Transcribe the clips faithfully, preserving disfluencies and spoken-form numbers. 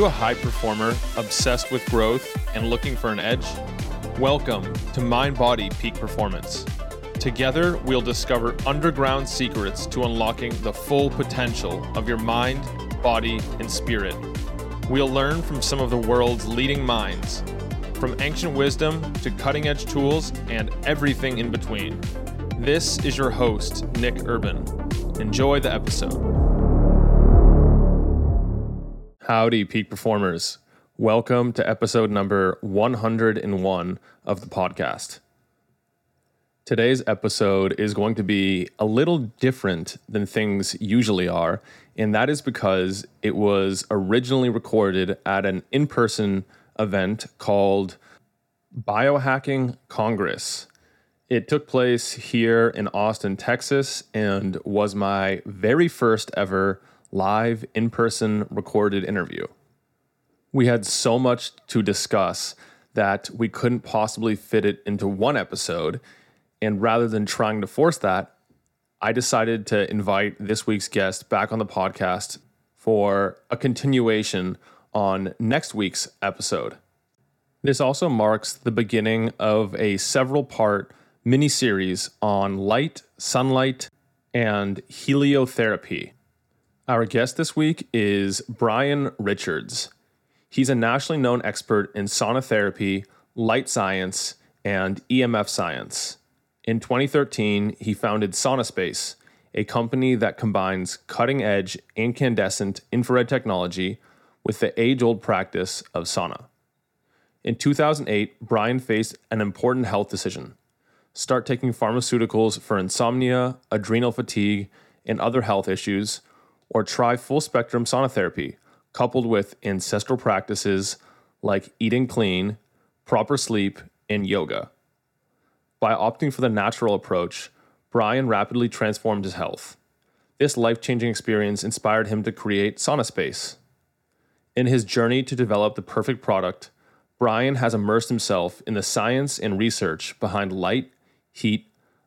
you a high performer obsessed with growth and looking for an edge? Welcome to Mind Body Peak Performance. Together, we'll discover underground secrets to unlocking the full potential of your mind, body, and spirit. We'll learn from some of the world's leading minds, from ancient wisdom to cutting-edge tools and everything in between. This is your host, Nick Urban. Enjoy the episode. Howdy, peak performers. Welcome to episode number one hundred one of the podcast. Today's episode is going to be a little different than things usually are, and that is because it was originally recorded at an in-person event called Biohacking Congress. It took place here in Austin, Texas, and was my very first ever live in-person recorded interview. We had so much to discuss that we couldn't possibly fit it into one episode, and rather than trying to force that, I decided to invite this week's guest back on the podcast for a continuation on next week's episode. This also marks the beginning of a several-part mini-series on light, sunlight, and heliotherapy. Our guest this week is Brian Richards. He's a nationally known expert in sauna therapy, light science, and E M F science. In twenty thirteen, he founded SaunaSpace, a company that combines cutting-edge incandescent infrared technology with the age-old practice of sauna. In two thousand eight, Brian faced an important health decision: start taking pharmaceuticals for insomnia, adrenal fatigue, and other health issues, or try full-spectrum sauna therapy, coupled with ancestral practices like eating clean, proper sleep, and yoga. By opting for the natural approach, Brian rapidly transformed his health. This life-changing experience inspired him to create SaunaSpace. In his journey to develop the perfect product, Brian has immersed himself in the science and research behind light, heat,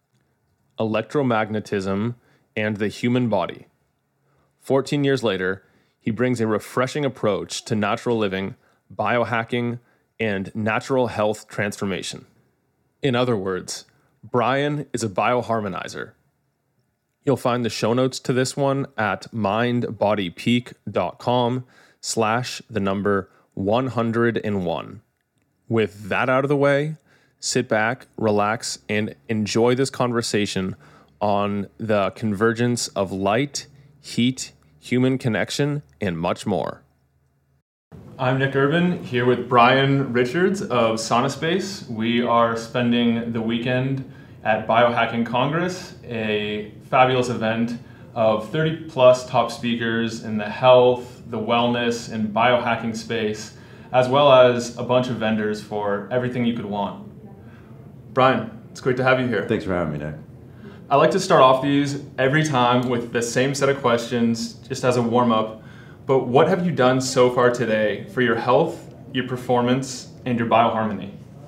electromagnetism, and the human body. fourteen years later, he brings a refreshing approach to natural living, biohacking, and natural health transformation. In other words, Brian is a bioharmonizer. You'll find the show notes to this one at mindbodypeak.com slash the number one hundred one. With that out of the way, sit back, relax, and enjoy this conversation on the convergence of light, heat, human connection, and much more. I'm Nick Urban, here with Brian Richards of SaunaSpace. We are spending the weekend at Biohacking Congress, a fabulous event of thirty plus top speakers in the health, the wellness, and biohacking space, as well as a bunch of vendors for everything you could want. Brian, it's great to have you here. Thanks for having me, Nick. I like to start off these every time with the same set of questions, just as a warm-up. But what have you done so far today for your health, your performance, and your bioharmony?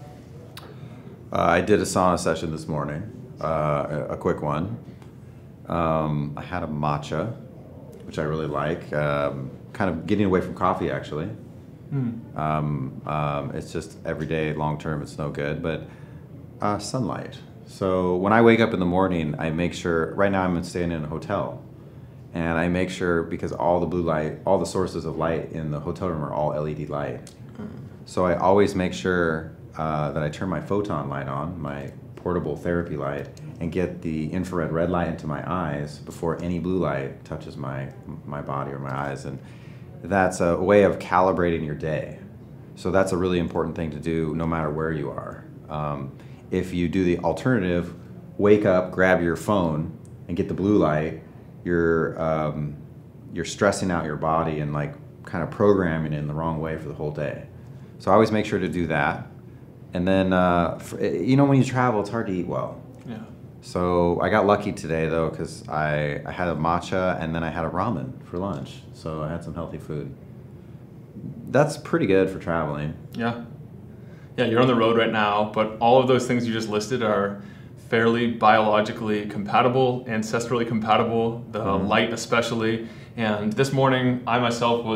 Uh, I did a sauna session this morning, uh, a quick one. Um, I had a matcha, which I really like. Um, kind of getting away from coffee, actually. Mm. Um, um, it's just every day, long-term, it's no good. But uh, sunlight. So when I wake up in the morning, I make sure, right now I'm staying in a hotel, and I make sure, because all the blue light, all the sources of light in the hotel room are all L E D light. Mm. So I always make sure uh, that I turn my photon light on, my portable therapy light, and get the infrared red light into my eyes before any blue light touches my, my body or my eyes. And that's a way of calibrating your day. So that's a really important thing to do no matter where you are. Um, If you do the alternative, wake up, grab your phone, and get the blue light, you're um, you're stressing out your body and like kind of programming it in the wrong way for the whole day. So I always make sure to do that. And then, uh, for, you know, when you travel, it's hard to eat well. Yeah. So I got lucky today, though, because I, I had a matcha and then I had a ramen for lunch. So I had some healthy food. That's pretty good for traveling. Yeah. Yeah, you're on the road right now, but all of those things you just listed are fairly biologically compatible, ancestrally compatible, the mm-hmm. light especially. And this morning, I myself was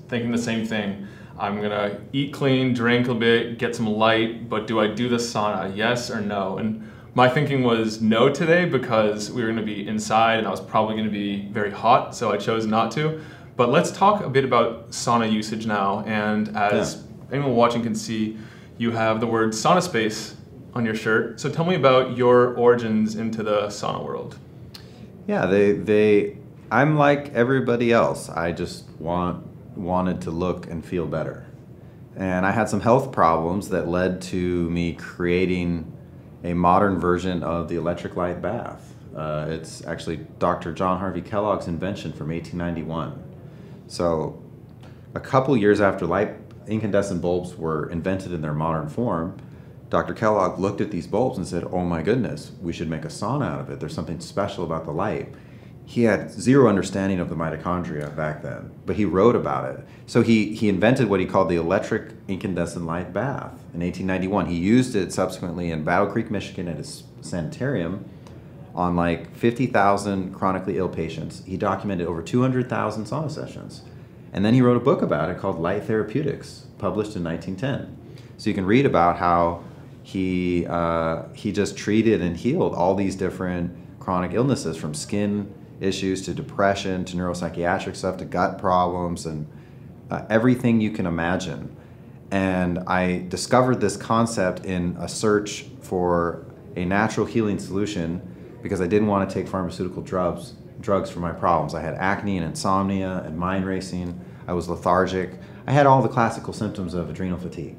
thinking the same thing. I'm gonna eat clean, drink a bit, get some light, but do I do the sauna? Yes or no? And my thinking was no today because we were gonna be inside and I was probably gonna be very hot, so I chose not to. But let's talk a bit about sauna usage now. And as yeah. anyone watching can see, you have the word sauna space on your shirt. So tell me about your origins into the sauna world. Yeah, they they I'm like everybody else. I just want wanted to look and feel better. And I had some health problems that led to me creating a modern version of the electric light bath. Uh, it's actually Doctor John Harvey Kellogg's invention from eighteen ninety-one. So a couple years after light incandescent bulbs were invented in their modern form, Doctor Kellogg looked at these bulbs and said, oh my goodness, we should make a sauna out of it. There's something special about the light. He had zero understanding of the mitochondria back then, but he wrote about it. So he, he invented what he called the electric incandescent light bath in eighteen ninety-one. He used it subsequently in Battle Creek, Michigan at his sanitarium on like fifty thousand chronically ill patients. He documented over two hundred thousand sauna sessions. And then he wrote a book about it called Light Therapeutics, published in nineteen ten. So you can read about how he uh, he just treated and healed all these different chronic illnesses, from skin issues to depression to neuropsychiatric stuff to gut problems and uh, everything you can imagine. And I discovered this concept in a search for a natural healing solution because I didn't want to take pharmaceutical drugs drugs for my problems. I had acne and insomnia and mind racing. I was lethargic. I had all the classical symptoms of adrenal fatigue.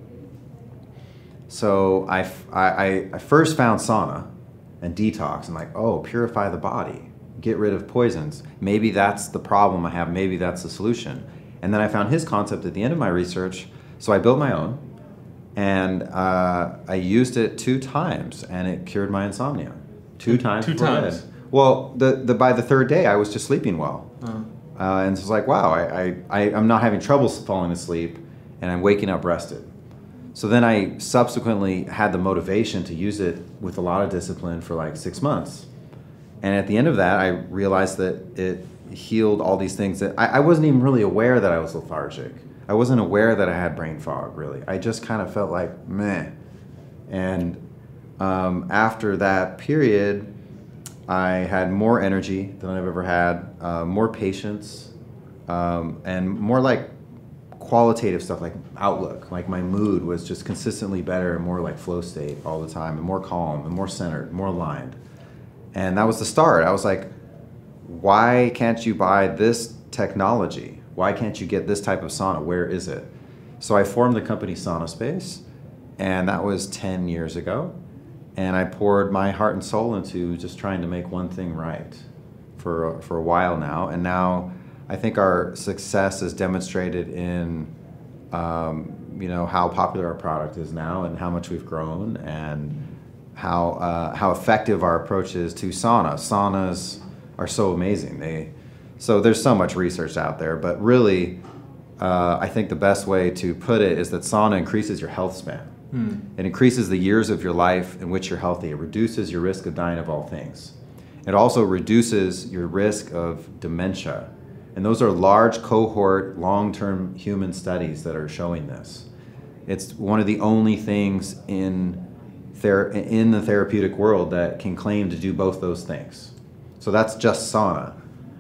So I, I, I first found sauna and detox and like, oh, purify the body, get rid of poisons. Maybe that's the problem I have. Maybe that's the solution. And then I found his concept at the end of my research. So I built my own and uh, I used it two times and it cured my insomnia. Two times. Two times. Bed. Well, the, the by the third day I was just sleeping well. Uh-huh. Uh, and it's like, wow, I, I, I, I'm not having trouble falling asleep and I'm waking up rested. So then I subsequently had the motivation to use it with a lot of discipline for like six months. And at the end of that, I realized that it healed all these things that I, I wasn't even really aware that I was lethargic. I wasn't aware that I had brain fog, really. I just kind of felt like, meh. And um, after that period, I had more energy than I've ever had, uh, more patience, um, and more like qualitative stuff like outlook. Like my mood was just consistently better and more like flow state all the time and more calm and more centered, more aligned. And that was the start. I was like, why can't you buy this technology? Why can't you get this type of sauna? Where is it? So I formed the company Sauna Space, and that was ten years ago. And I poured my heart and soul into just trying to make one thing right for, for a while now. And now I think our success is demonstrated in, um, you know, how popular our product is now and how much we've grown and how uh, how effective our approach is to sauna. Saunas are so amazing. They so there's so much research out there, but really, uh, I think the best way to put it is that sauna increases your health span. Hmm. It increases the years of your life in which you're healthy. It reduces your risk of dying of all things. It also reduces your risk of dementia. And those are large cohort, long-term human studies that are showing this. It's one of the only things in ther- in the therapeutic world that can claim to do both those things. So that's just sauna.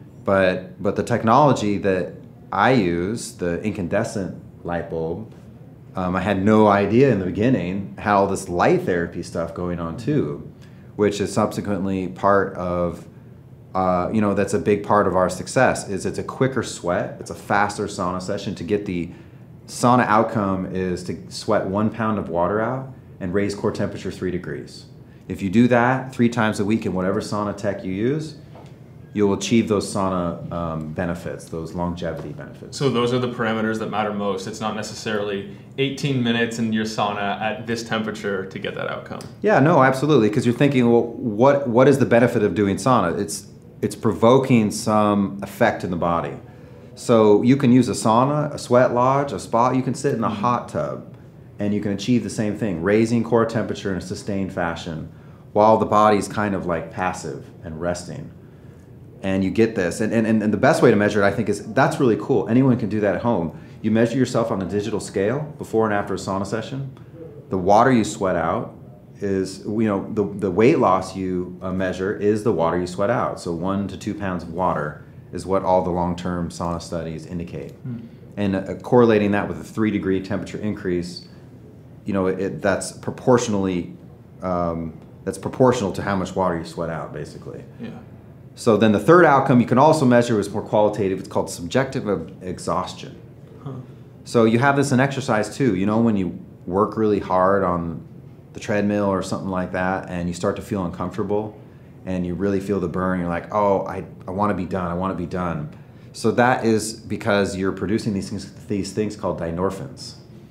But but the technology that I use, the incandescent light bulb, um, I had no idea in the beginning had all this light therapy stuff going on too, which is subsequently part of Uh, you know, that's a big part of our success. Is it's a quicker sweat, it's a faster sauna session. To get the sauna outcome is to sweat one pound of water out and raise core temperature three degrees. If you do that three times a week in whatever sauna tech you use, you'll achieve those sauna um, benefits, those longevity benefits. So those are the parameters that matter most. It's not necessarily eighteen minutes in your sauna at this temperature to get that outcome. Yeah, no, absolutely. Because you're thinking, well, what what is the benefit of doing sauna? It's it's provoking some effect in the body. So you can use a sauna, a sweat lodge, a spa. You can sit in a hot tub and you can achieve the same thing, raising core temperature in a sustained fashion while the body's kind of like passive and resting. And you get this. And, and, and the best way to measure it, I think, is that's really cool. Anyone can do that at home. you measure yourself on a digital scale before and after a sauna session. The water you sweat out is, you know, the, the weight loss you uh, measure is the water you sweat out. So one to two pounds of water is what all the long-term sauna studies indicate. Mm. And uh, correlating that with a three degree temperature increase, you know, it, that's proportionally, um, that's proportional to how much water you sweat out, basically. Yeah. So then the third outcome you can also measure is more qualitative. It's called subjective exhaustion. Huh. So you have this in exercise too. You know, when you work really hard on the treadmill or something like that, and you start to feel uncomfortable, and you really feel the burn, you're like, oh, I, I want to be done, I want to be done. So that is because you're producing these things, these things called dynorphins.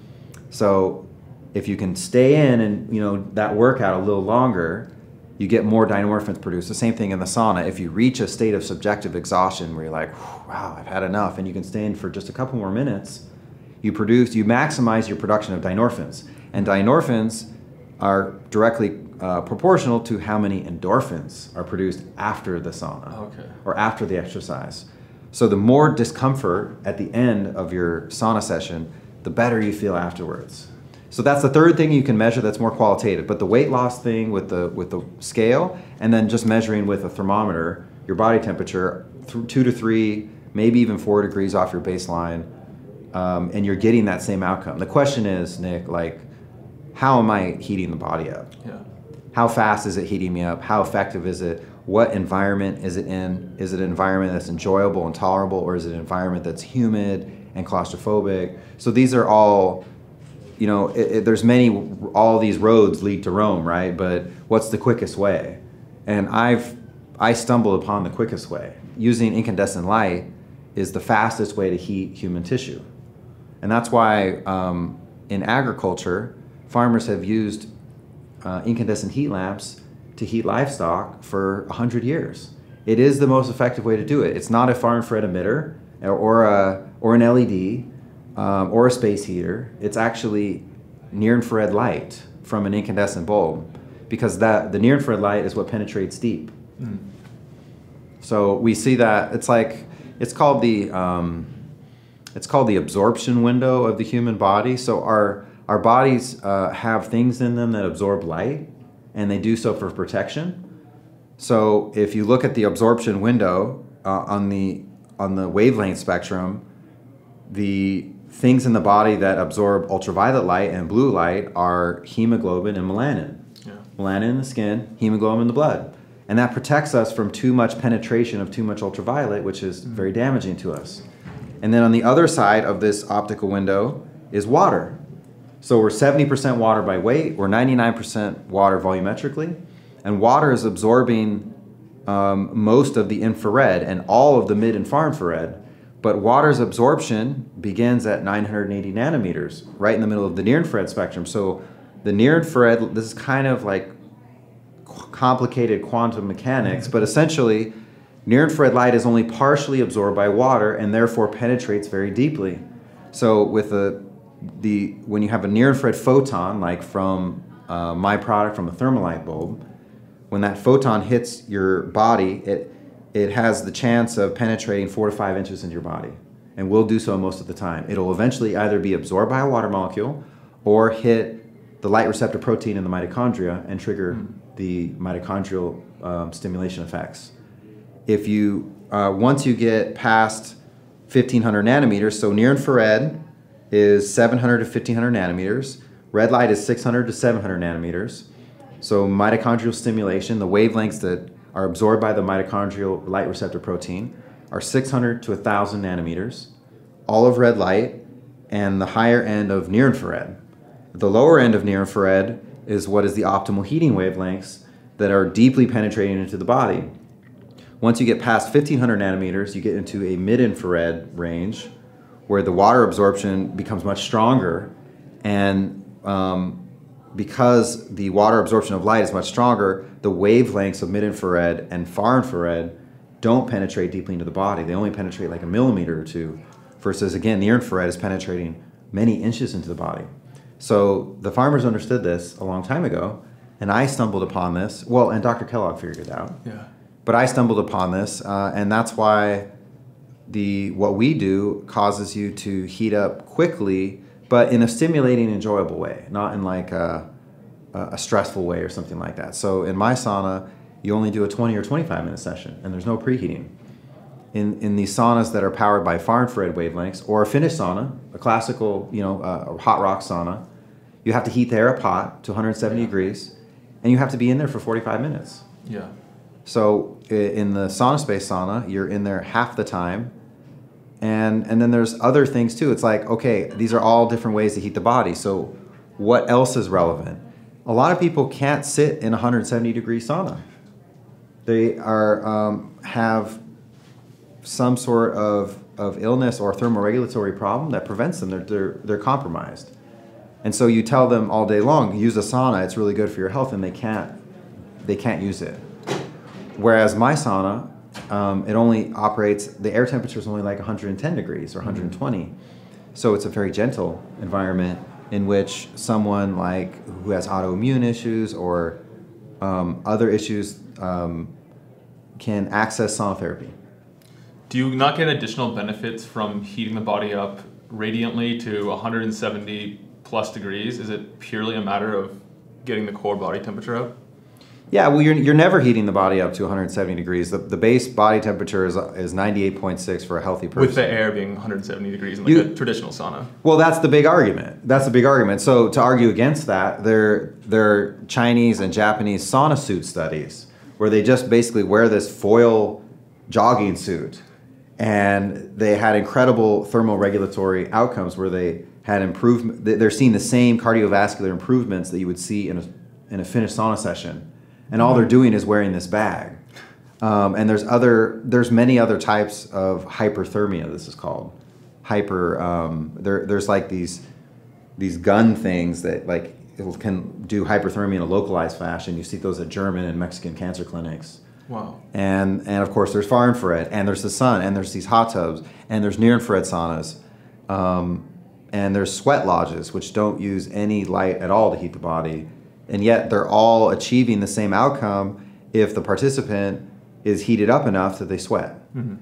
So if you can stay in and, you know, that workout a little longer, you get more dynorphins produced. The same thing in the sauna. If you reach a state of subjective exhaustion where you're like, wow, I've had enough, and you can stay in for just a couple more minutes, you produce, you maximize your production of dynorphins. And dynorphins are directly uh, proportional to how many endorphins are produced after the sauna okay. or after the exercise. So the more discomfort at the end of your sauna session, the better you feel afterwards. So that's the third thing you can measure that's more qualitative. But the weight loss thing with the with the scale, and then just measuring with a thermometer your body temperature, th- two to three, maybe even four degrees off your baseline, um, and you're getting that same outcome. The question is, Nick, like, how am I heating the body up? Yeah. How fast is it heating me up? How effective is it? What environment is it in? Is it an environment that's enjoyable and tolerable, or is it an environment that's humid and claustrophobic? So these are all, you know, it, it, there's many, all these roads lead to Rome, right? But what's the quickest way? And I've, I stumbled upon the quickest way. Using incandescent light is the fastest way to heat human tissue. And that's why um, in agriculture, farmers have used uh, incandescent heat lamps to heat livestock for one hundred years. It is the most effective way to do it. It's not a far infrared emitter or, or, a, or an L E D um, or a space heater. It's actually near-infrared light from an incandescent bulb, because that the near-infrared light is what penetrates deep. Mm. So we see that it's like, it's called the um, it's called the absorption window of the human body. So our Our bodies uh, have things in them that absorb light, and they do so for protection. So if you look at the absorption window uh, on the on the wavelength spectrum, the things in the body that absorb ultraviolet light and blue light are hemoglobin and melanin. Yeah. Melanin in the skin, hemoglobin in the blood. And that protects us from too much penetration of too much ultraviolet, which is mm-hmm. very damaging to us. And then on the other side of this optical window is water. So we're seventy percent water by weight, we're ninety-nine percent water volumetrically, and water is absorbing um, most of the infrared and all of the mid and far infrared, but water's absorption begins at nine hundred eighty nanometers, right in the middle of the near infrared spectrum. So the near infrared, this is kind of like complicated quantum mechanics, but essentially near infrared light is only partially absorbed by water and therefore penetrates very deeply. So with a The when you have a near-infrared photon, like from uh, my product, from a thermalite bulb, when that photon hits your body, it it has the chance of penetrating four to five inches into your body, and will do so most of the time. It'll eventually either be absorbed by a water molecule or hit the light receptor protein in the mitochondria and trigger mm. the mitochondrial um, stimulation effects. If you uh, once you get past fifteen hundred nanometers, so near-infrared is seven hundred to fifteen hundred nanometers. Red light is six hundred to seven hundred nanometers. So mitochondrial stimulation, the wavelengths that are absorbed by the mitochondrial light receptor protein, are six hundred to one thousand nanometers. All of red light, and the higher end of near infrared. The lower end of near infrared is what is the optimal heating wavelengths that are deeply penetrating into the body. Once you get past fifteen hundred nanometers, you get into a mid-infrared range, where the water absorption becomes much stronger, and um, because the water absorption of light is much stronger, the wavelengths of mid-infrared and far infrared don't penetrate deeply into the body. They only penetrate like a millimeter or two, versus, again, near infrared is penetrating many inches into the body. So the farmers understood this a long time ago, and I stumbled upon this. Well, and Doctor Kellogg figured it out. Yeah. But I stumbled upon this, uh, and that's why the what we do causes you to heat up quickly, but in a stimulating, enjoyable way, not in like a, a stressful way or something like that. So in my sauna, you only do a twenty or twenty-five minute session, and there's no preheating. In in these saunas that are powered by far infrared wavelengths, or a Finnish sauna, a classical, you know, uh, hot rock sauna, you have to heat the air up hot to one hundred seventy yeah. degrees, and you have to be in there for forty-five minutes. Yeah. So in the sauna space sauna, you're in there half the time, and and then there's other things too. It's like, okay, these are all different ways to heat the body. So what else is relevant? A lot of people can't sit in a one hundred seventy degree sauna. They are um, have some sort of, of illness or thermoregulatory problem that prevents them. They're, they're, they're compromised. And so you tell them all day long, use a sauna, it's really good for your health, and they can't, they can't use it. Whereas my sauna, um, it only operates, the air temperature is only like one hundred ten degrees or one hundred twenty. So it's a very gentle environment in which someone like who has autoimmune issues or um, other issues um, can access sauna therapy. Do you not get additional benefits from heating the body up radiantly to one hundred seventy plus degrees? Is it purely a matter of getting the core body temperature up? Yeah, well, you're you're never heating the body up to one hundred seventy degrees. The, the base body temperature is is ninety-eight point six for a healthy person. With the air being one hundred seventy degrees in like you, a traditional sauna. Well, that's the big argument. That's the big argument. So to argue against that, there there are Chinese and Japanese sauna suit studies where they just basically wear this foil jogging suit. And they had incredible thermoregulatory outcomes where they had improvement. They're seeing the same cardiovascular improvements that you would see in a in a Finnish sauna session, and all they're doing is wearing this bag. Um, and there's other there's many other types of hyperthermia. This is called hyper. Um, there there's like these these gun things that like it can do hyperthermia in a localized fashion. You see those at German and Mexican cancer clinics. Wow. And and of course there's far infrared, and there's the sun, and there's these hot tubs, and there's near infrared saunas, um, and there's sweat lodges which don't use any light at all to heat the body, and yet they're all achieving the same outcome if the participant is heated up enough that they sweat. Mm-hmm.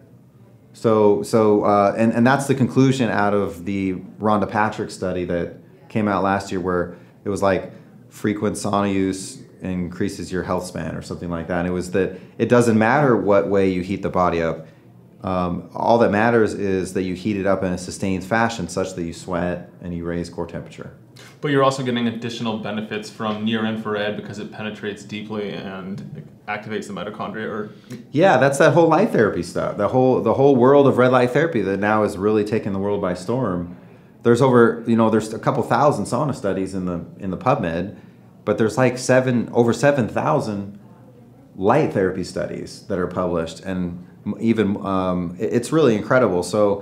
So so uh, and and that's the conclusion out of the Rhonda Patrick study that came out last year, where it was like frequent sauna use increases your health span or something like that. And it was that it doesn't matter what way you heat the body up. Um, all that matters is that you heat it up in a sustained fashion such that you sweat and you raise core temperature. But you're also getting additional benefits from near infrared because it penetrates deeply and activates the mitochondria. Or yeah, that's that whole light therapy stuff. The whole the whole world of red light therapy that now is really taking the world by storm. There's over you know there's a couple thousand sauna studies in the in the PubMed. But there's like seven over seven thousand light therapy studies that are published, and even um, it's really incredible. So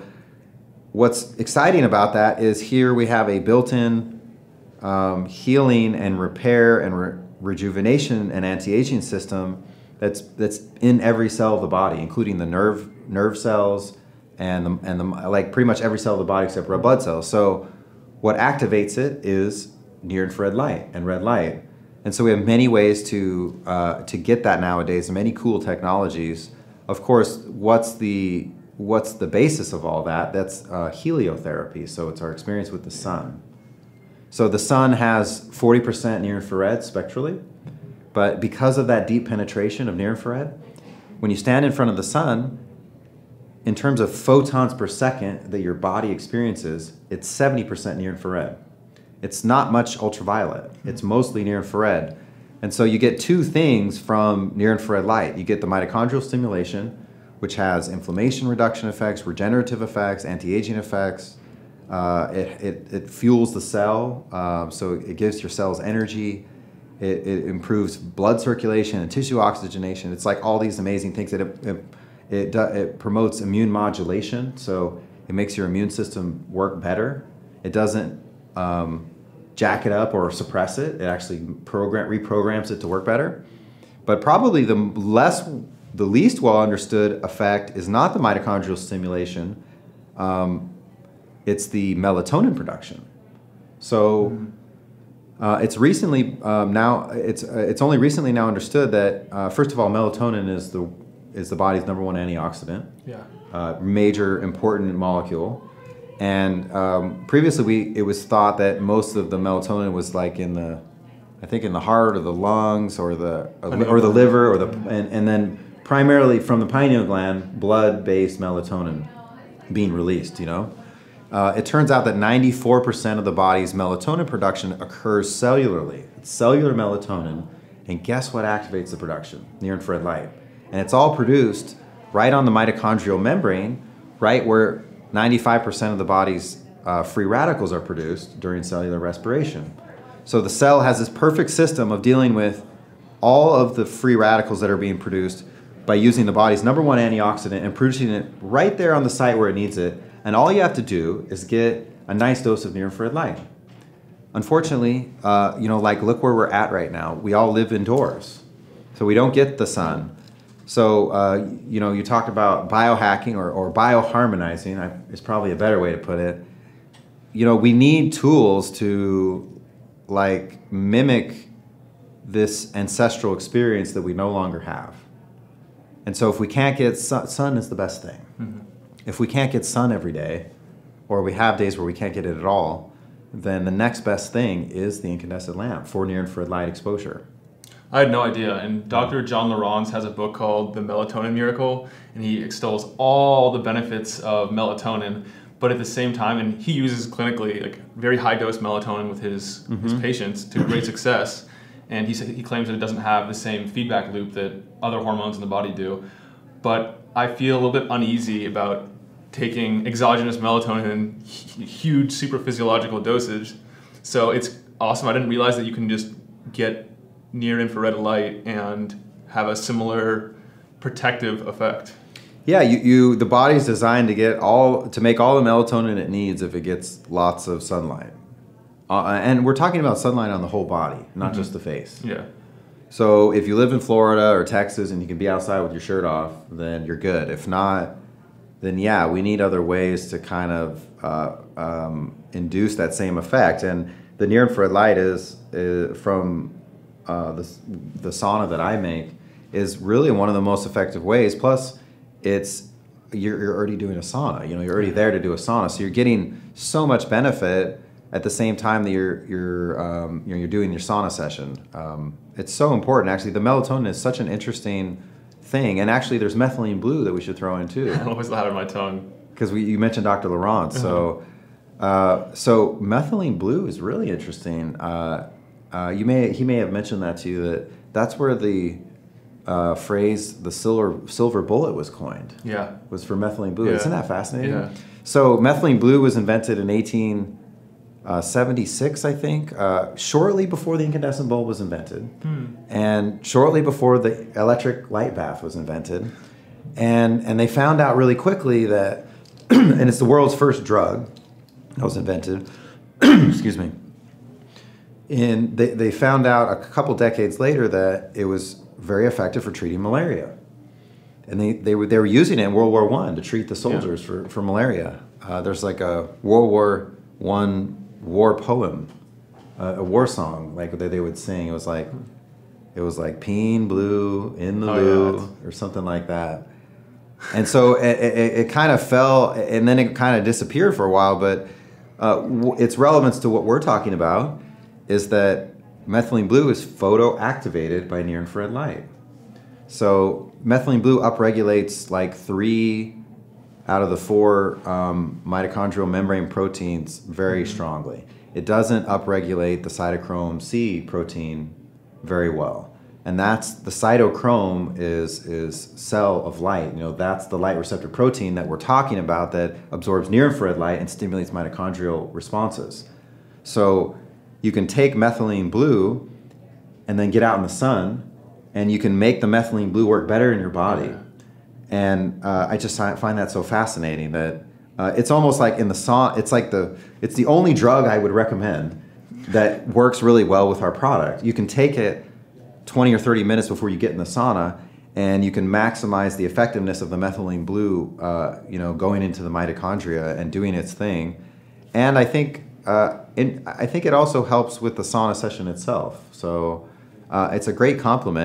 what's exciting about that is here we have a built-in um, healing and repair and re- rejuvenation and anti-aging system that's that's in every cell of the body, including the nerve nerve cells and the, and the like pretty much every cell of the body except red blood cells. So what activates it is near-infrared light and red light. And so we have many ways to uh, to get that nowadays, and many cool technologies. Of course, what's the what's the basis of all that? That's uh, heliotherapy. So it's our experience with the sun. So the sun has forty percent near-infrared spectrally, but because of that deep penetration of near-infrared, when you stand in front of the sun, in terms of photons per second that your body experiences, it's seventy percent near-infrared. It's not much ultraviolet. It's mostly near-infrared. And so you get two things from near-infrared light. You get the mitochondrial stimulation, which has inflammation reduction effects, regenerative effects, anti-aging effects. Uh, it, it, it fuels the cell, um, so it gives your cells energy. It, it improves blood circulation and tissue oxygenation. It's like all these amazing things. That it, it, it, do, it promotes immune modulation, so it makes your immune system work better. It doesn't um, jack it up or suppress it. It actually program reprograms it to work better. But probably the less, the least well understood effect is not the mitochondrial stimulation. Um, it's the melatonin production. So uh, it's recently um, now it's uh, it's only recently now understood that uh, first of all, melatonin is the is the body's number one antioxidant. Yeah. Uh, major important molecule. And um, previously, we it was thought that most of the melatonin was like in the, I think in the heart or the lungs or the or, or the liver or the and, and then primarily from the pineal gland, blood-based melatonin being released. You know, uh, it turns out that ninety-four percent of the body's melatonin production occurs cellularly. It's cellular melatonin, and guess what activates the production? Near-infrared light, and it's all produced right on the mitochondrial membrane, right where ninety-five percent of the body's uh, free radicals are produced during cellular respiration. So the cell has this perfect system of dealing with all of the free radicals that are being produced by using the body's number one antioxidant and producing it right there on the site where it needs it. And all you have to do is get a nice dose of near-infrared light. Unfortunately, uh, you know, like look where we're at right now. We all live indoors, so we don't get the sun. So, uh, you know, you talked about biohacking or, or bioharmonizing, I, is probably a better way to put it. You know, we need tools to, like, mimic this ancestral experience that we no longer have. And so if we can't get sun, sun is the best thing. Mm-hmm. If we can't get sun every day, or we have days where we can't get it at all, then the next best thing is the incandescent lamp for near-infrared light exposure. I had no idea, and Doctor John Laurence has a book called The Melatonin Miracle, and he extols all the benefits of melatonin, but at the same time, and he uses clinically like very high dose melatonin with his, mm-hmm. his patients to great success, and he he claims that it doesn't have the same feedback loop that other hormones in the body do, but I feel a little bit uneasy about taking exogenous melatonin in huge super physiological dosage, so it's awesome. I didn't realize that you can just get near infrared light and have a similar protective effect. Yeah, you, you the body's designed to get all to make all the melatonin it needs if it gets lots of sunlight. Uh, and we're talking about sunlight on the whole body, not mm-hmm. just the face. Yeah. So if you live in Florida or Texas and you can be outside with your shirt off, then you're good. If not, then yeah, we need other ways to kind of uh, um, induce that same effect. And the near infrared light is, is from Uh, the, the sauna that I make is really one of the most effective ways. Plus, it's you're, you're already doing a sauna. You know, you're already there to do a sauna, so you're getting so much benefit at the same time that you're you're um, you know, you're doing your sauna session. Um, it's so important. Actually, the melatonin is such an interesting thing, and actually, there's methylene blue that we should throw in too. I always out of my tongue because we you mentioned Doctor Laurence. So, uh, so methylene blue is really interesting. Uh, Uh, you may he may have mentioned that to you, that that's where the uh, phrase the silver silver bullet was coined. Yeah, was for methylene blue. Yeah. Isn't that fascinating? Yeah. So methylene blue was invented in eighteen seventy-six, I think, uh, shortly before the incandescent bulb was invented, hmm. and shortly before the electric light bath was invented, and and they found out really quickly that, and it's the world's first drug that was invented. Excuse me. And they, they found out a couple decades later that it was very effective for treating malaria. And they, they, were, they were using it in World War One to treat the soldiers yeah. for, for malaria. Uh, there's like a World War One war poem, uh, a war song like that they would sing. It was like, it was like Peen Blue in the oh, Loo yeah, or something like that. And so it, it, it kind of fell, and then it kind of disappeared for a while, but uh, w- its relevance to what we're talking about is that methylene blue is photoactivated by near-infrared light. So methylene blue upregulates like three out of the four um, mitochondrial membrane proteins very mm-hmm. strongly. It doesn't upregulate the cytochrome C protein very well. And that's the cytochrome is is cell of light. You know, that's the light receptor protein that we're talking about that absorbs near-infrared light and stimulates mitochondrial responses. So you can take methylene blue and then get out in the sun, and you can make the methylene blue work better in your body. Yeah. And uh, I just find that so fascinating that uh, it's almost like in the sauna, it's like the, it's the only drug I would recommend that works really well with our product. You can take it twenty or thirty minutes before you get in the sauna, and you can maximize the effectiveness of the methylene blue, uh, you know, going into the mitochondria and doing its thing. And I think uh, in, I think it also helps with the sauna session itself. So uh, it's a great compliment.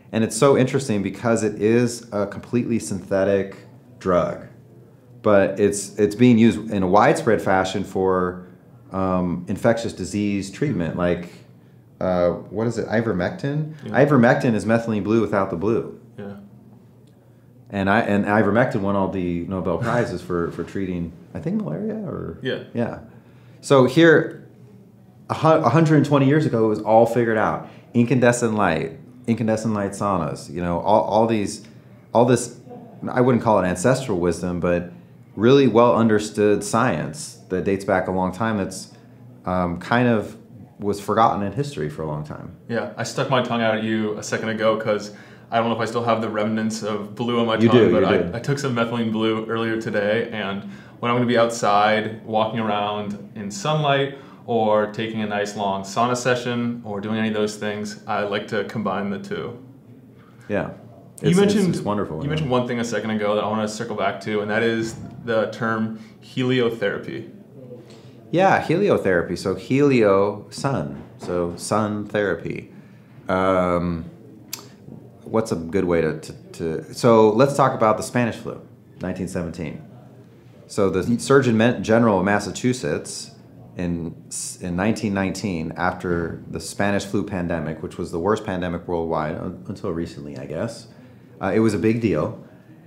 And it's so interesting because it is a completely synthetic drug, but it's it's being used in a widespread fashion for um, infectious disease treatment, like uh, what is it, ivermectin? Yeah. Ivermectin is methylene blue without the blue. Yeah. And I and ivermectin won all the Nobel Prizes for, for treating, I think, malaria or yeah yeah. So here, one hundred twenty years ago, it was all figured out. Incandescent light, incandescent light saunas, you know, all, all these, all this, I wouldn't call it ancestral wisdom, but really well understood science that dates back a long time that's um, kind of was forgotten in history for a long time. Yeah, I stuck my tongue out at you a second ago because I don't know if I still have the remnants of blue on my you tongue, do, but you I, do. I took some methylene blue earlier today, and when I'm going to be outside walking around in sunlight or taking a nice long sauna session or doing any of those things, I like to combine the two. Yeah. You it's, mentioned it's, it's wonderful. You yeah. mentioned one thing a second ago that I want to circle back to, and that is the term heliotherapy. Yeah, heliotherapy. So helio, sun. So sun therapy. Um, what's a good way to, to, to... So let's talk about the Spanish flu, nineteen seventeen. So the Surgeon General of Massachusetts in, in nineteen nineteen, after the Spanish flu pandemic, which was the worst pandemic worldwide until recently, I guess, uh, it was a big deal.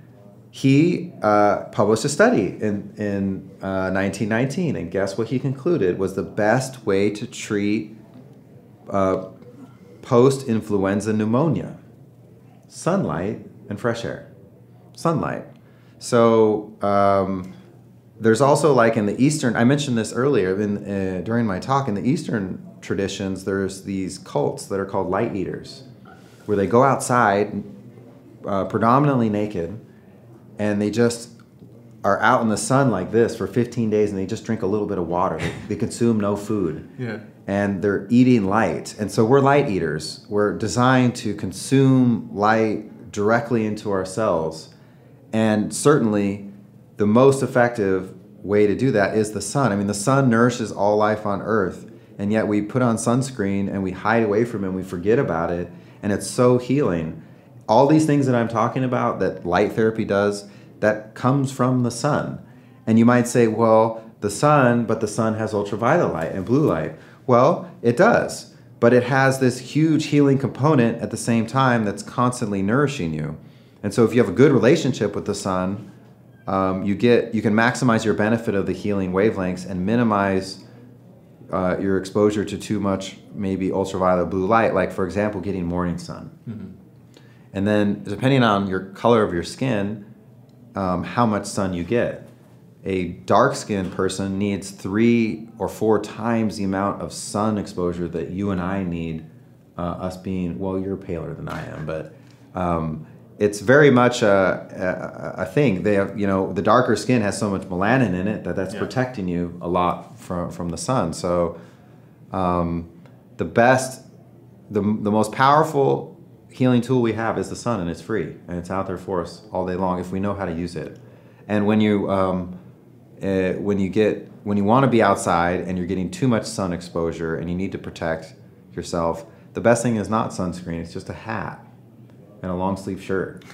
He uh, published a study in, in uh, nineteen nineteen, and guess what he concluded was the best way to treat uh, post-influenza pneumonia? Sunlight and fresh air. Sunlight. So um, there's also, like in the Eastern, I mentioned this earlier in, uh, during my talk, in the Eastern traditions, there's these cults that are called light eaters, where they go outside uh, predominantly naked, and they just are out in the sun like this for fifteen days, and they just drink a little bit of water. They, they consume no food. Yeah. And they're eating light. And so we're light eaters. We're designed to consume light directly into our cells. And certainly the most effective way to do that is the sun. I mean, the sun nourishes all life on Earth, and yet we put on sunscreen and we hide away from it and we forget about it, and it's so healing. All these things that I'm talking about that light therapy does, that comes from the sun. And you might say, well, the sun, but the sun has ultraviolet light and blue light. Well, it does, but it has this huge healing component at the same time that's constantly nourishing you. And so if you have a good relationship with the sun, um, you get you can maximize your benefit of the healing wavelengths and minimize uh, your exposure to too much maybe ultraviolet blue light, like, for example, getting morning sun. Mm-hmm. And then depending on your color of your skin, um, how much sun you get. A dark-skinned person needs three or four times the amount of sun exposure that you and I need, uh, us being, well, you're paler than I am, but um, it's very much a, a, a thing. They have, you know, the darker skin has so much melanin in it that that's yeah. protecting you a lot from, from the sun. So um, the best, the, the most powerful healing tool we have is the sun, and it's free, and it's out there for us all day long if we know how to use it. And when you... Um, Uh, when you get when you want to be outside and you're getting too much sun exposure and you need to protect yourself, the best thing is not sunscreen. It's just a hat and a long sleeve shirt.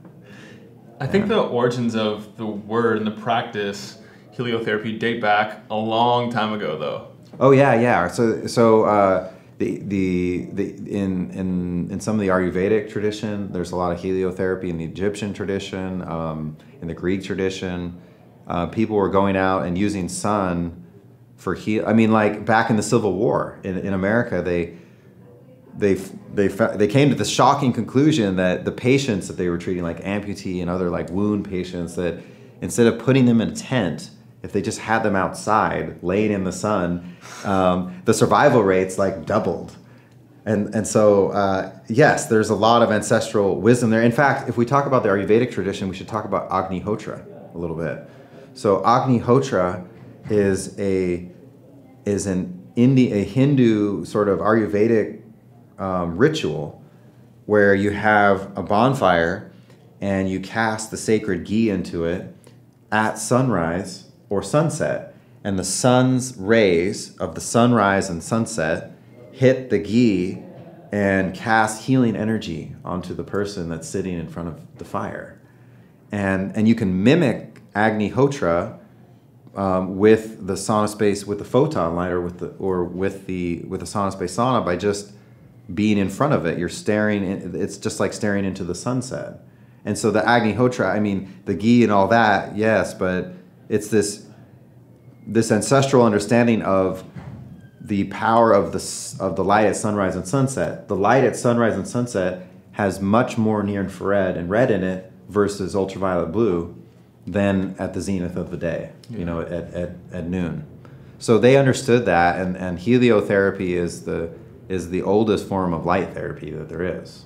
I think the origins of the word and the practice heliotherapy date back a long time ago, though. Oh yeah, yeah. So so uh, the the the in in in some of the Ayurvedic tradition, there's a lot of heliotherapy. In the Egyptian tradition, um, in the Greek tradition. Uh, people were going out and using sun for heal. I mean, like back in the Civil War in, in America, they they they they came to the shocking conclusion that the patients that they were treating, like amputee and other like wound patients, that instead of putting them in a tent, if they just had them outside laying in the sun, um, the survival rates like doubled. And and so uh, yes, there's a lot of ancestral wisdom there. In fact, if we talk about the Ayurvedic tradition, we should talk about Agnihotra a little bit. So Agnihotra is a is an Indi- a Hindu sort of Ayurvedic um, ritual where you have a bonfire and you cast the sacred ghee into it at sunrise or sunset, and the sun's rays of the sunrise and sunset hit the ghee and cast healing energy onto the person that's sitting in front of the fire. And and you can mimic Agnihotra um, with the sauna space, with the photon light, or with the or with the with the sauna space sauna by just being in front of it. You're staring. In, it's just like staring into the sunset. And so the Agnihotra, I mean, the ghee and all that, yes, but it's this this ancestral understanding of the power of the of the light at sunrise and sunset. The light at sunrise and sunset has much more near infrared and red in it versus ultraviolet blue than at the zenith of the day, yeah. you know, at, at, at noon. So they understood that, and, and heliotherapy is the is the oldest form of light therapy that there is.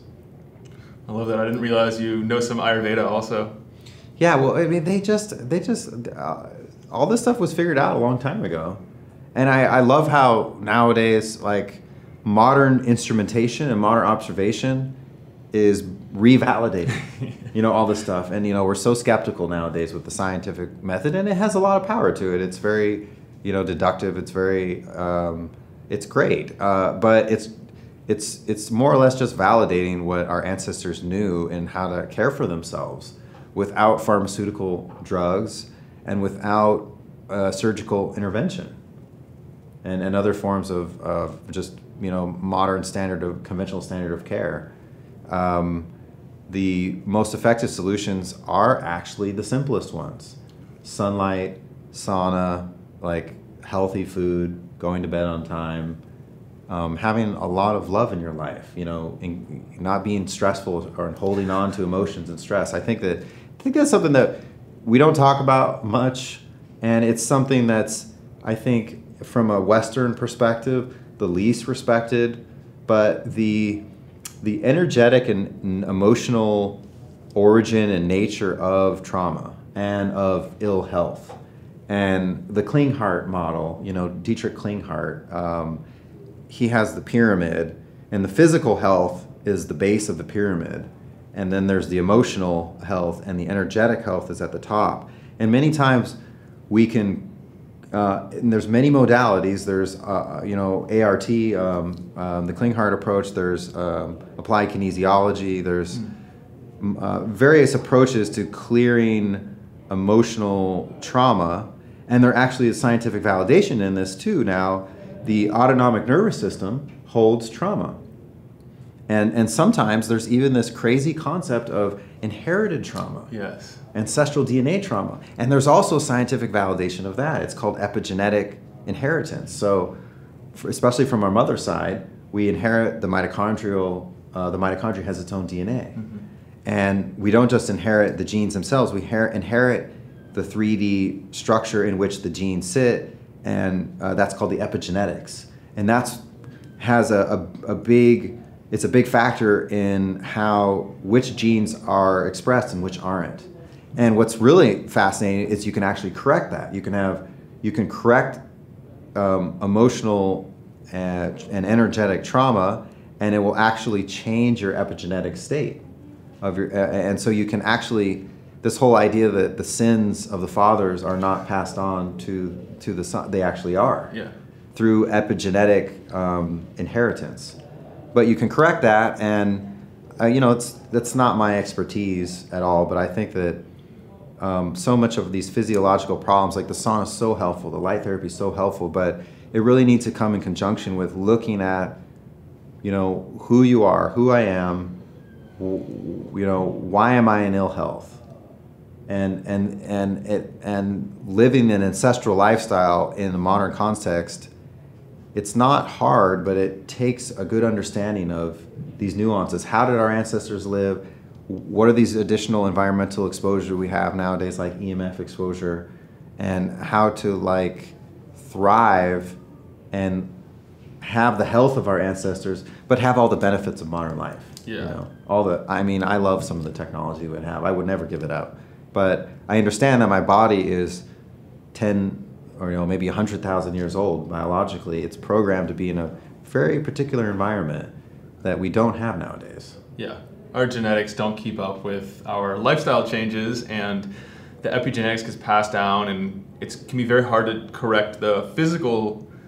I love that. I didn't realize you know some Ayurveda also. Yeah, well, I mean, they just they just uh, all this stuff was figured out a long time ago. And I, I love how nowadays, like, modern instrumentation and modern observation is revalidating, you know, all this stuff. And, you know, we're so skeptical nowadays with the scientific method, and it has a lot of power to it. It's very, you know, deductive. It's very, um, it's great. Uh, but it's, it's, it's more or less just validating what our ancestors knew and how to care for themselves without pharmaceutical drugs and without uh, surgical intervention. And, and other forms of, of just, you know, modern standard of, conventional standard of care. Um, the most effective solutions are actually the simplest ones. Sunlight, sauna, like healthy food, going to bed on time, um, having a lot of love in your life, you know, in, not being stressful or holding on to emotions and stress. I think that, I think that's something that we don't talk about much, and it's something that's, I think, from a Western perspective, the least respected, but the the energetic and emotional origin and nature of trauma and of ill health, and the Klinghardt model, you know, Dietrich Klinghardt, um, he has the pyramid, and the physical health is the base of the pyramid, and then there's the emotional health, and the energetic health is at the top. And many times we can Uh, and there's many modalities. There's, uh, you know, A R T, um, um, the Klinghardt approach. There's um, applied kinesiology. There's mm. uh, various approaches to clearing emotional trauma, and there actually is scientific validation in this too. Now, the autonomic nervous system holds trauma, and and sometimes there's even this crazy concept of inherited trauma. Yes. Ancestral D N A trauma. And there's also scientific validation of that. It's called epigenetic inheritance. So, for, especially from our mother's side, we inherit the mitochondrial, uh, the mitochondria has its own D N A. Mm-hmm. And we don't just inherit the genes themselves, we her- inherit the three D structure in which the genes sit, and uh, that's called the epigenetics. And that's has a, a, a big, it's a big factor in how, which genes are expressed and which aren't. And what's really fascinating is you can actually correct that. You can have, you can correct um, emotional and, and energetic trauma, and it will actually change your epigenetic state of your. Uh, and so you can actually, this whole idea that the sins of the fathers are not passed on to to the son, they actually are. Yeah. Through epigenetic um, inheritance, but you can correct that, and uh, you know it's that's not my expertise at all. But I think that. Um, so much of these physiological problems, like the sauna is so helpful, the light therapy is so helpful, but it really needs to come in conjunction with looking at, you know, who you are, who I am, you know, why am I in ill health? And and and it and living an ancestral lifestyle in a modern context, it's not hard, but it takes a good understanding of these nuances. How did our ancestors live? What are these additional environmental exposure we have nowadays, like E M F exposure, and how to like thrive and have the health of our ancestors, but have all the benefits of modern life. Yeah. You know, all the. I mean, I love some of the technology we have. I would never give it up, but I understand that my body is ten or you know maybe a hundred thousand years old biologically. It's programmed to be in a very particular environment that we don't have nowadays. Yeah. Our genetics don't keep up with our lifestyle changes, and the epigenetics gets passed down, and it can be very hard to correct the physical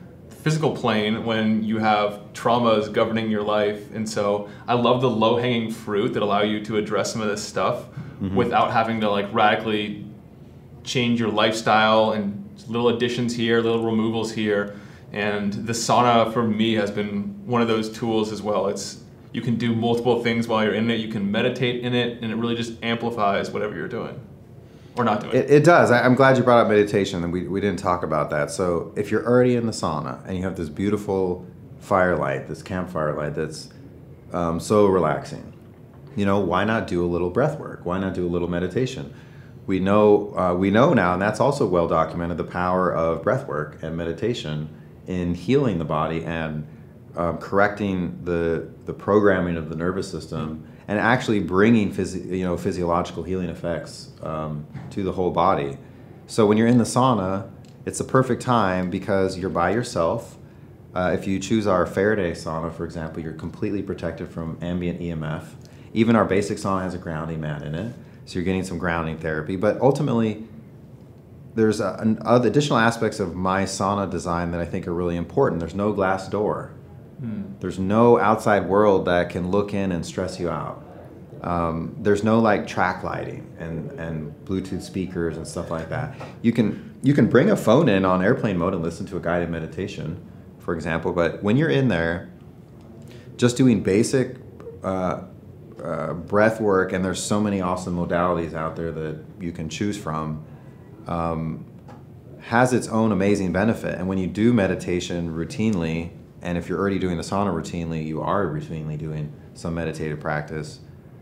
physical plane when you have traumas governing your life. And so I love the low-hanging fruit that allow you to address some of this stuff mm-hmm. without having to like radically change your lifestyle and little additions here, little removals here. And the sauna for me has been one of those tools as well. It's you can do multiple things while you're in it. You can meditate in it, and it really just amplifies whatever you're doing. Or not doing. It, it does. I, I'm glad you brought up meditation, and we, we didn't talk about that. So if you're already in the sauna and you have this beautiful firelight, this campfire light that's um, so relaxing, you know, why not do a little breath work? Why not do a little meditation? We know uh, we know now, and that's also well documented, the power of breath work and meditation in healing the body and um, correcting the the programming of the nervous system. And actually bringing physio, you know, physiological healing effects um, to the whole body. So when you're in the sauna, it's a perfect time because you're by yourself. Uh, if you choose our Faraday sauna, for example, you're completely protected from ambient E M F. Even our basic sauna has a grounding mat in it, so you're getting some grounding therapy. But ultimately, there's a, an, other additional aspects of my sauna design that I think are really important. There's no glass door. There's no outside world that can look in and stress you out. Um, there's no like track lighting and, and Bluetooth speakers and stuff like that. You can you can bring a phone in on airplane mode and listen to a guided meditation, for example. But when you're in there, just doing basic uh, uh, breath work, and there's so many awesome modalities out there that you can choose from, um, has its own amazing benefit. And when you do meditation routinely, and if you're already doing the sauna routinely, you are routinely doing some meditative practice,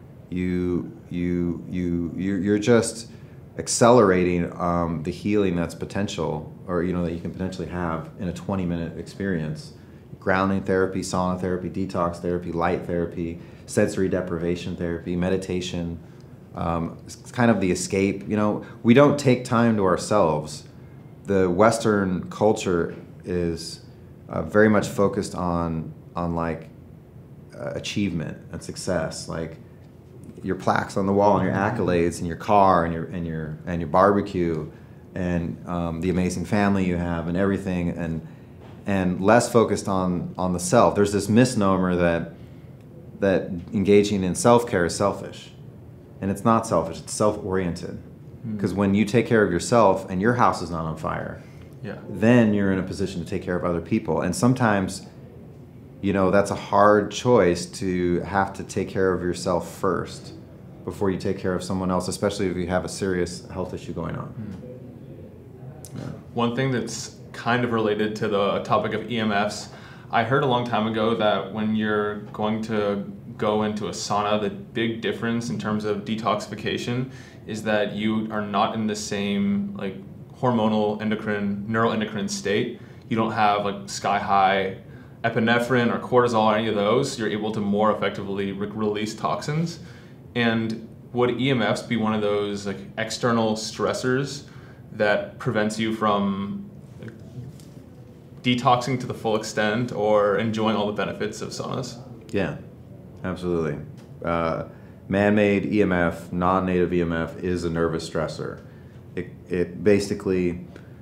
you you you you're just accelerating um, the healing that's potential, or you know that you can potentially have in a twenty minute experience. Grounding therapy, sauna therapy, detox therapy, light therapy, sensory deprivation therapy, meditation. Um, it's kind of the escape. You know, we don't take time to ourselves. The Western culture is Uh, very much focused on on like uh, achievement and success, like your plaques on the wall and your accolades and your car and your and your and your barbecue and um, the amazing family you have and everything, and and less focused on on the self. There's this misnomer that that engaging in self-care is selfish, and it's not selfish. It's self-oriented, because mm. when you take care of yourself and your house is not on fire, yeah. then you're in a position to take care of other people. And sometimes, you know, that's a hard choice to have to take care of yourself first before you take care of someone else, especially if you have a serious health issue going on. Mm. Yeah. One thing that's kind of related to the topic of E M Fs, I heard a long time ago that when you're going to go into a sauna, the big difference in terms of detoxification is that you are not in the same like hormonal endocrine, neuroendocrine state. You don't have like sky high epinephrine or cortisol or any of those. You're able to more effectively re- release toxins. And would E M Fs be one of those like external stressors that prevents you from like, detoxing to the full extent or enjoying all the benefits of saunas? Yeah, absolutely. Uh, man-made E M F, non-native E M F is a nervous stressor. It, it basically,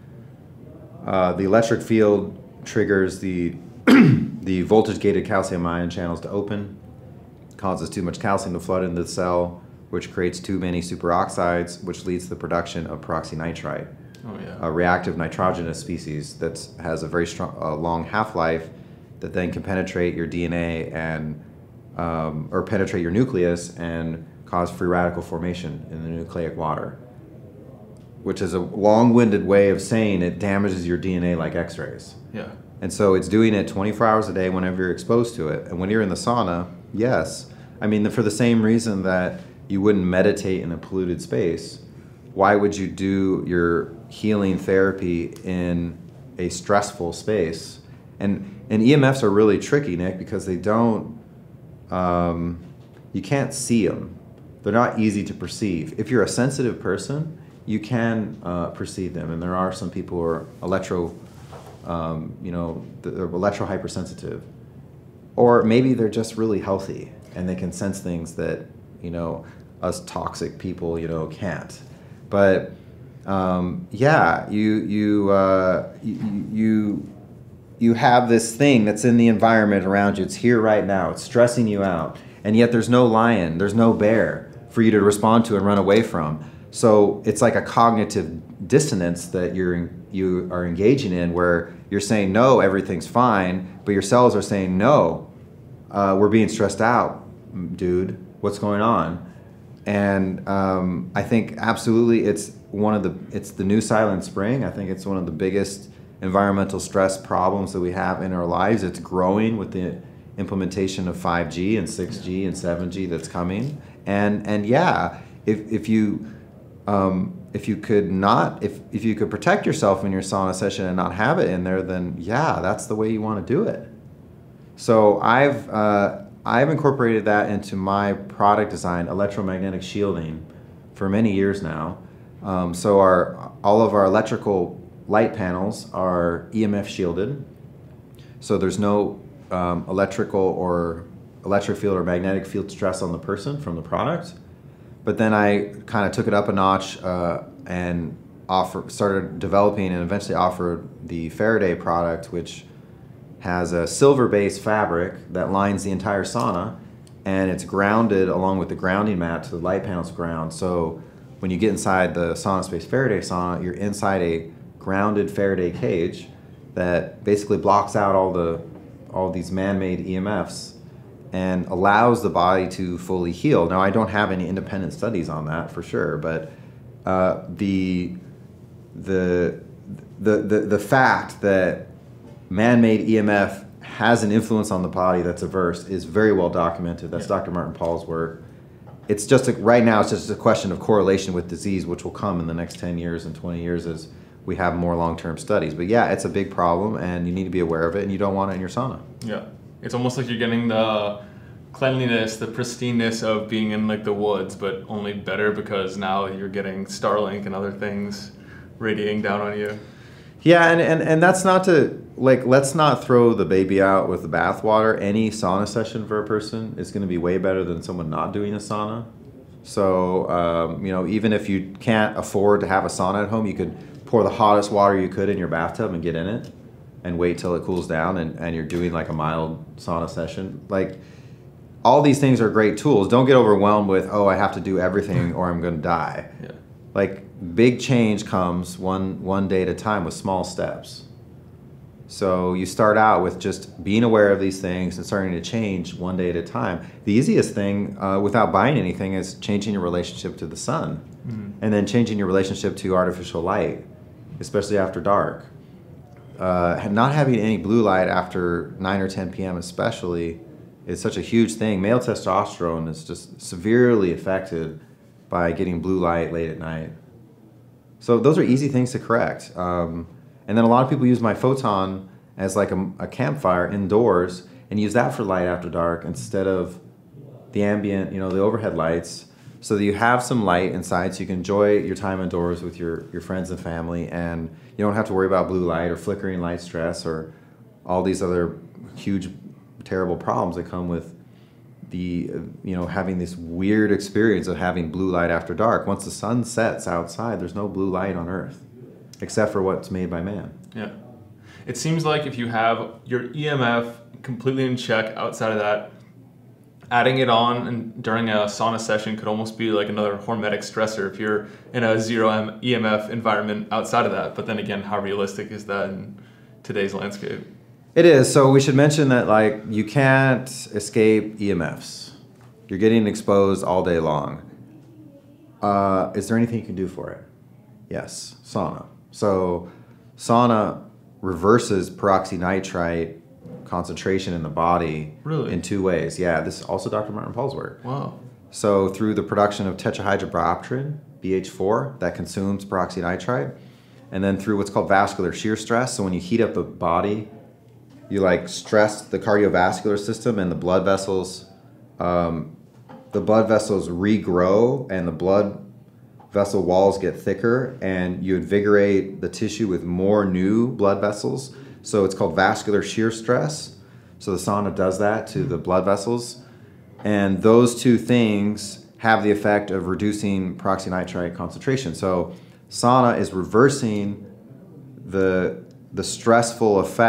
uh, the electric field triggers the the voltage-gated calcium ion channels to open, causes too much calcium to flood into the cell, which creates too many superoxides, which leads to the production of peroxynitrite, oh, yeah. a reactive nitrogenous species that has a very strong, uh, long half-life that then can penetrate your D N A and um, or penetrate your nucleus and cause free radical formation in the nucleic water, which is a long-winded way of saying it damages your D N A like X-rays. Yeah. And so it's doing it twenty-four hours a day whenever you're exposed to it. And when you're in the sauna, yes. I mean, for the same reason that you wouldn't meditate in a polluted space, why would you do your healing therapy in a stressful space? And and E M Fs are really tricky, Nick, because they don't, um, you can't see them. They're not easy to perceive. If you're a sensitive person, you can uh, perceive them, and there are some people who are electro, um, you know, they're electro hypersensitive, or maybe they're just really healthy and they can sense things that, you know, us toxic people, you know, can't. But um, yeah, you you, uh, you you you have this thing that's in the environment around you. It's here right now. It's stressing you out. And yet there's no lion, there's no bear for you to respond to and run away from. So it's like a cognitive dissonance that you're you are engaging in, where you're saying, no, everything's fine, but your cells are saying, no, uh, we're being stressed out, dude. What's going on? And um, I think absolutely it's one of the, it's the new Silent Spring. I think it's one of the biggest environmental stress problems that we have in our lives. It's growing with the implementation of five G and six G and seven G that's coming. And and yeah, if if you um, if you could not if if you could protect yourself in your sauna session and not have it in there, then yeah, that's the way you want to do it. So I've uh, I've incorporated that into my product design, electromagnetic shielding, for many years now. Um, so our all of our electrical light panels are E M F shielded. So there's no um, electrical or electric field or magnetic field stress on the person from the product. But then I kind of took it up a notch uh, and offer, started developing and eventually offered the Faraday product, which has a silver-based fabric that lines the entire sauna, and it's grounded along with the grounding mat to the light panel's ground. So when you get inside the Sauna Space Faraday sauna, you're inside a grounded Faraday cage that basically blocks out all the all these man-made E M Fs and allows the body to fully heal. Now, I don't have any independent studies on that for sure, but uh, the, the the the the fact that man-made E M F has an influence on the body that's averse is very well documented. That's yeah. Doctor Martin Pall's work. It's just a, right now it's just a question of correlation with disease, which will come in the next ten years and twenty years as we have more long-term studies. But yeah, it's a big problem, and you need to be aware of it, and you don't want it in your sauna. Yeah, it's almost like you're getting the cleanliness, the pristineness of being in like the woods, but only better because now you're getting Starlink and other things radiating down on you. Yeah, and, and, and that's not to, like, let's not throw the baby out with the bathwater. Any sauna session for a person is going to be way better than someone not doing a sauna. So, um, you know, even if you can't afford to have a sauna at home, you could pour the hottest water you could in your bathtub and get in it and wait till it cools down, and, and you're doing like a mild sauna session. Like, all these things are great tools. Don't get overwhelmed with, oh, I have to do everything or I'm going to die. Yeah. Like, big change comes one one day at a time with small steps. So you start out with just being aware of these things and starting to change one day at a time. The easiest thing, uh, without buying anything, is changing your relationship to the sun, mm-hmm. and then changing your relationship to artificial light, especially after dark. Uh, not having any blue light after nine or ten p.m. especially is such a huge thing. Male testosterone is just severely affected by getting blue light late at night. So those are easy things to correct. Um, and then a lot of people use my Photon as like a, a campfire indoors and use that for light after dark instead of the ambient, you know, the overhead lights, so that you have some light inside so you can enjoy your time indoors with your, your friends and family, and you don't have to worry about blue light or flickering light stress or all these other huge, terrible problems that come with the, you know, having this weird experience of having blue light after dark. Once the sun sets outside, there's no blue light on Earth, except for what's made by man. Yeah. It seems like if you have your E M F completely in check outside of that, adding it on and during a sauna session could almost be like another hormetic stressor if you're in a zero E M F environment outside of that. But then again, how realistic is that in today's landscape? It is. So we should mention that, like, you can't escape E M Fs. You're getting exposed all day long. Uh, is there anything you can do for it? Yes, sauna. So sauna reverses peroxynitrite concentration in the body. Really? In two ways. Yeah, this is also Doctor Martin Pall's work. Wow. So through the production of tetrahydrobiopterin, B H four, that consumes peroxynitrite, and then through what's called vascular shear stress. So when you heat up the body, you like stress the cardiovascular system, and the blood vessels, um, the blood vessels regrow, and the blood vessel walls get thicker, and you invigorate the tissue with more new blood vessels. So it's called vascular shear stress. So the sauna does that to the blood vessels, and those two things have the effect of reducing peroxynitrite concentration. So sauna is reversing the the stressful effect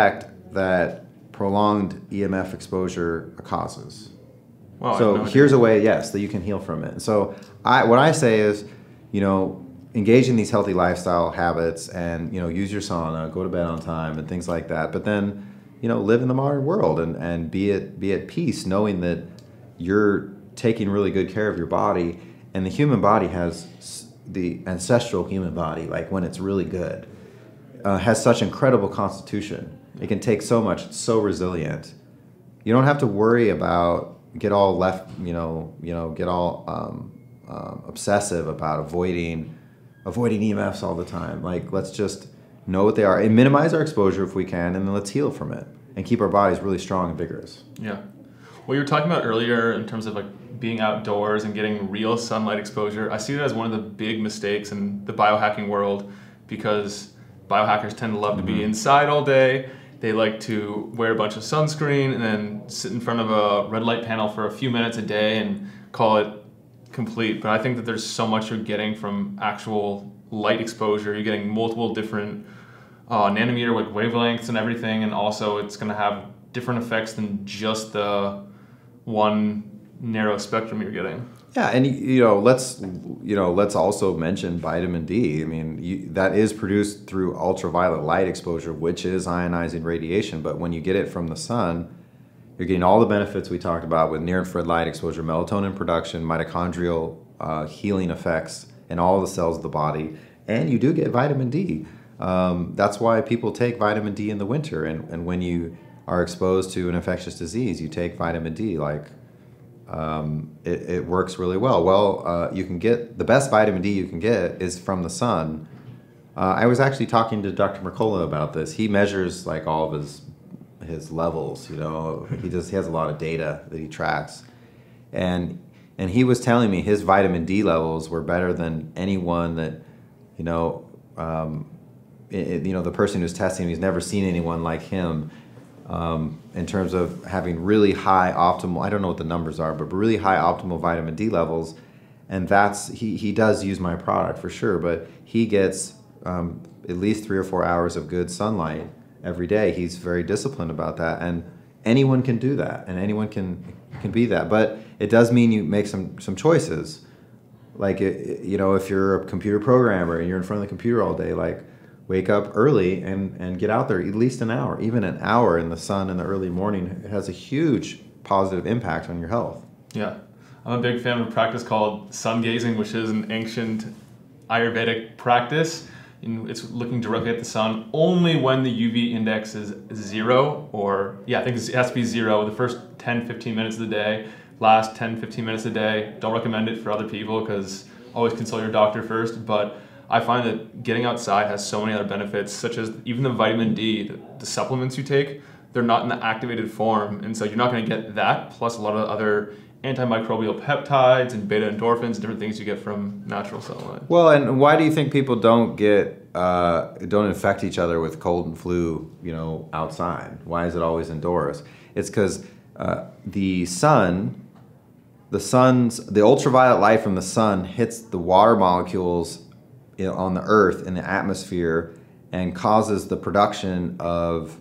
that prolonged E M F exposure causes. Wow, so no here's a way, yes, that you can heal from it. So I, what I say is, you know, engage in these healthy lifestyle habits and, you know, use your sauna, go to bed on time and things like that. But then, you know, live in the modern world and, and be at, be at peace knowing that you're taking really good care of your body. And the human body has, the ancestral human body, like when it's really good, uh, has such incredible constitution. It can take so much. It's so resilient. You don't have to worry about get all left, you know, you know, get all um, um, obsessive about avoiding avoiding E M Fs all the time. Like, let's just know what they are and minimize our exposure if we can, and then let's heal from it and keep our bodies really strong and vigorous. Yeah. What you were talking about earlier in terms of like being outdoors and getting real sunlight exposure, I see that as one of the big mistakes in the biohacking world, because biohackers tend to love mm-hmm. to be inside all day. They like to wear a bunch of sunscreen and then sit in front of a red light panel for a few minutes a day and call it complete. But I think that there's so much you're getting from actual light exposure. You're getting multiple different uh, nanometer like wavelengths and everything, and also it's going to have different effects than just the one narrow spectrum you're getting. Yeah, and you know, let's you know, let's also mention vitamin D. I mean, you, that is produced through ultraviolet light exposure, which is ionizing radiation. But when you get it from the sun, you're getting all the benefits we talked about with near-infrared light exposure, melatonin production, mitochondrial uh, healing effects in all the cells of the body, and you do get vitamin D. Um, that's why people take vitamin D in the winter, and, and when you are exposed to an infectious disease, you take vitamin D. Like, um, it, it works really well. Well, uh, you can get, the best vitamin D you can get is from the sun. Uh, I was actually talking to Doctor Mercola about this. He measures like all of his his levels, you know. He does, he has a lot of data that he tracks. And and he was telling me his vitamin D levels were better than anyone that, you know, um, it, you know, the person who's testing him, he's never seen anyone like him. Um, in terms of having really high optimal, I don't know what the numbers are, but really high optimal vitamin D levels. And that's, he, he does use my product for sure, but he gets um, at least three or four hours of good sunlight every day. He's very disciplined about that. And anyone can do that, and anyone can can be that. But it does mean you make some, some choices. Like, it, you know, if you're a computer programmer and you're in front of the computer all day, like, wake up early and, and get out there at least an hour. Even an hour in the sun in the early morning, it has a huge positive impact on your health. Yeah. I'm a big fan of a practice called sun gazing, which is an ancient Ayurvedic practice. It's looking directly at the sun only when the U V index is zero, or, yeah, I think it has to be zero the first ten, fifteen minutes of the day, last ten, fifteen minutes a day. Don't recommend it for other people because always consult your doctor first, but I find that getting outside has so many other benefits, such as even the vitamin D, the, the supplements you take, they're not in the activated form. And so you're not going to get that, plus a lot of other antimicrobial peptides and beta endorphins, different things you get from natural sunlight. Well, and why do you think people don't get, uh, don't infect each other with cold and flu, you know, outside? Why is it always indoors? It's because uh, the sun, the sun's, the ultraviolet light from the sun hits the water molecules on the earth in the atmosphere and causes the production of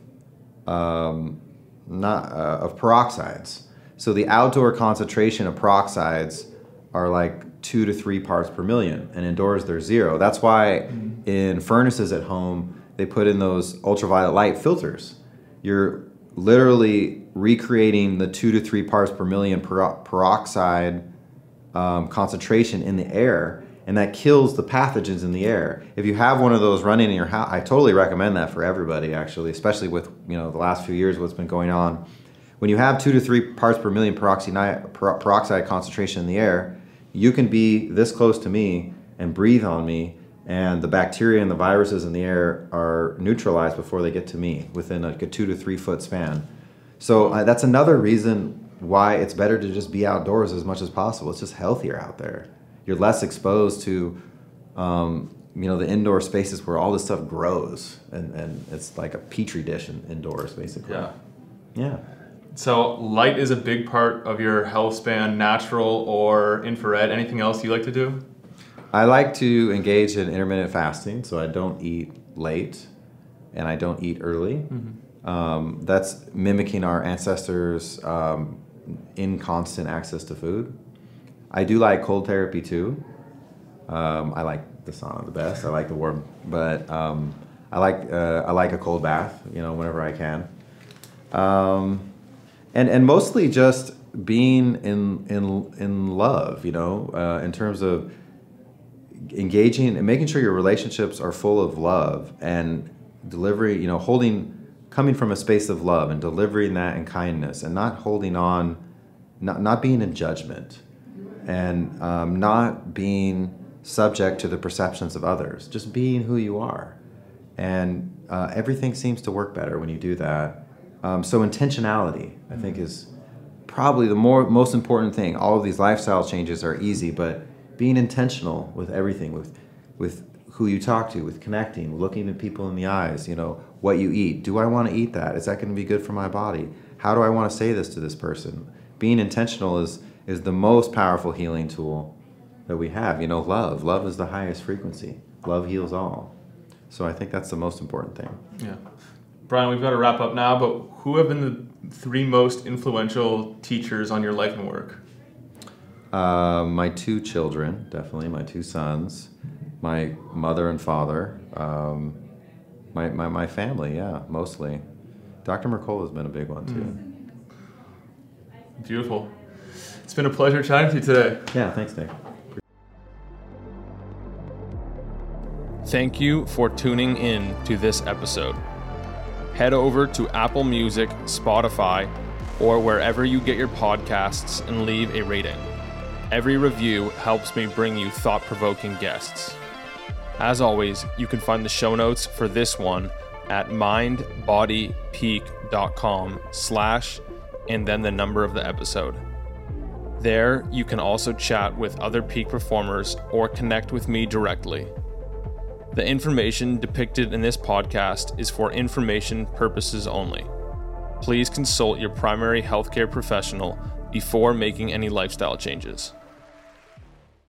um, not uh, of peroxides. So the outdoor concentration of peroxides are like two to three parts per million, and indoors they're zero. That's why mm-hmm. in furnaces at home they put in those ultraviolet light filters. You're literally recreating the two to three parts per million per- peroxide um, concentration in the air. And that kills the pathogens in the air. If you have one of those running in your house, I totally recommend that for everybody, actually, especially with, you know, the last few years, what's been going on. When you have two to three parts per million peroxide, peroxide concentration in the air, you can be this close to me and breathe on me, and the bacteria and the viruses in the air are neutralized before they get to me within like a two to three foot span. So uh, that's another reason why it's better to just be outdoors as much as possible. It's just healthier out there. You're less exposed to, um, you know, the indoor spaces where all this stuff grows, and, and it's like a petri dish in, indoors, basically. Yeah. Yeah. So light is a big part of your health span, natural or infrared. Anything else you like to do? I like to engage in intermittent fasting, so I don't eat late and I don't eat early. Mm-hmm. Um, that's mimicking our ancestors um, in constant access to food. I do like cold therapy too. Um, I like the sauna the best. I like the warm, but um, I like uh, I like a cold bath. You know, whenever I can. Um, and and mostly just being in in in love. You know, uh, in terms of engaging and making sure your relationships are full of love and delivery. You know, holding, coming from a space of love and delivering that in kindness, and not holding on, not not being in judgment, and um, not being subject to the perceptions of others. Just being who you are, and uh, everything seems to work better when you do that. Um, so intentionality, I think, is probably the more most important thing. All of these lifestyle changes are easy, but being intentional with everything, with with who you talk to, with connecting, looking at people in the eyes, you know, what you eat. Do I want to eat that? Is that going to be good for my body? How do I want to say this to this person? Being intentional is is the most powerful healing tool that we have. You know, love. Love is the highest frequency. Love heals all. So I think that's the most important thing. Yeah. Brian, we've got to wrap up now, but who have been the three most influential teachers on your life and work? Uh, my two children, definitely, my two sons, my mother and father, um, my, my my family, yeah, mostly. Doctor Mercola has been a big one, too. Mm. Beautiful. It's been a pleasure chatting to you today. Yeah, thanks, Nick. Thank you for tuning in to this episode. Head over to Apple Music, Spotify, or wherever you get your podcasts and leave a rating. Every review helps me bring you thought-provoking guests. As always, you can find the show notes for this one at mindbodypeak.com slash and then the number of the episode. There, you can also chat with other peak performers or connect with me directly. The information depicted in this podcast is for information purposes only. Please consult your primary healthcare professional before making any lifestyle changes.